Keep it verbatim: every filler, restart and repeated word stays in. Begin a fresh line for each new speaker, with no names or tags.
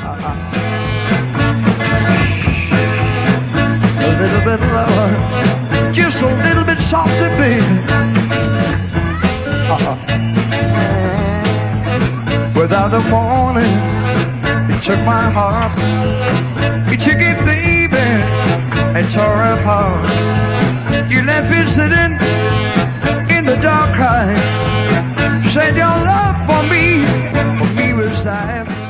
A little bit lower, just a little bit softer, baby. Uh-uh. Without a warning, you took my heart. You took it, baby, and tore it apart. You left me sitting in the dark crying. Said your love for me, for me was time.